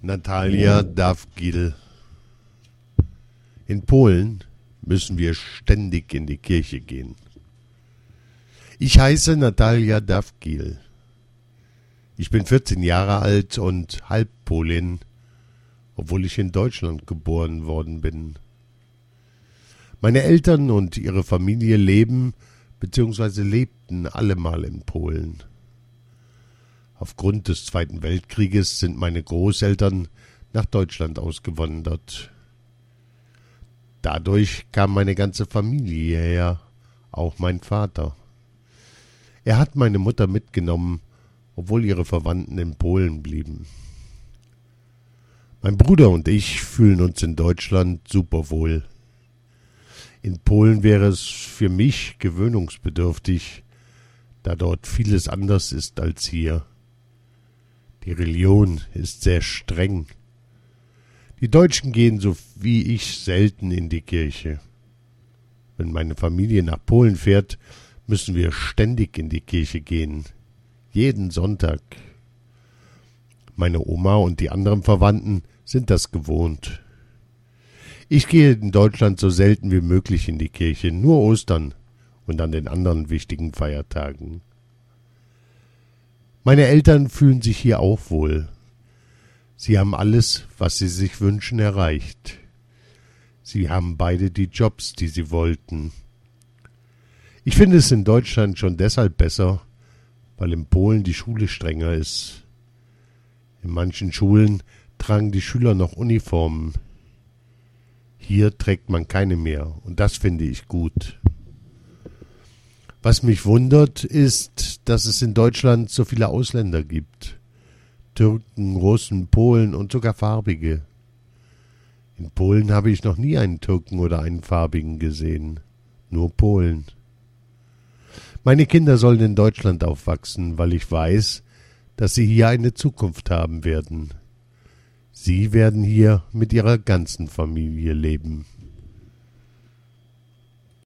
Natalia Dawgil. In Polen müssen wir ständig in die Kirche gehen. Ich heiße Natalia Dawgil. Ich bin 14 Jahre alt und Halbpolin, obwohl ich in Deutschland geboren worden bin. Meine Eltern und ihre Familie leben bzw. lebten allemal in Polen. Aufgrund des Zweiten Weltkrieges sind meine Großeltern nach Deutschland ausgewandert. Dadurch kam meine ganze Familie hierher, auch mein Vater. Er hat meine Mutter mitgenommen, obwohl ihre Verwandten in Polen blieben. Mein Bruder und ich fühlen uns in Deutschland super wohl. In Polen wäre es für mich gewöhnungsbedürftig, da dort vieles anders ist als hier. Die Religion ist sehr streng. Die Deutschen gehen so wie ich selten in die Kirche. Wenn meine Familie nach Polen fährt, müssen wir ständig in die Kirche gehen. Jeden Sonntag. Meine Oma und die anderen Verwandten sind das gewohnt. Ich gehe in Deutschland so selten wie möglich in die Kirche, nur Ostern und an den anderen wichtigen Feiertagen. Meine Eltern fühlen sich hier auch wohl. Sie haben alles, was sie sich wünschen, erreicht. Sie haben beide die Jobs, die sie wollten. Ich finde es in Deutschland schon deshalb besser, weil in Polen die Schule strenger ist. In manchen Schulen tragen die Schüler noch Uniformen. Hier trägt man keine mehr, und das finde ich gut. Was mich wundert, ist, dass es in Deutschland so viele Ausländer gibt. Türken, Russen, Polen und sogar Farbige. In Polen habe ich noch nie einen Türken oder einen Farbigen gesehen. Nur Polen. Meine Kinder sollen in Deutschland aufwachsen, weil ich weiß, dass sie hier eine Zukunft haben werden. Sie werden hier mit ihrer ganzen Familie leben.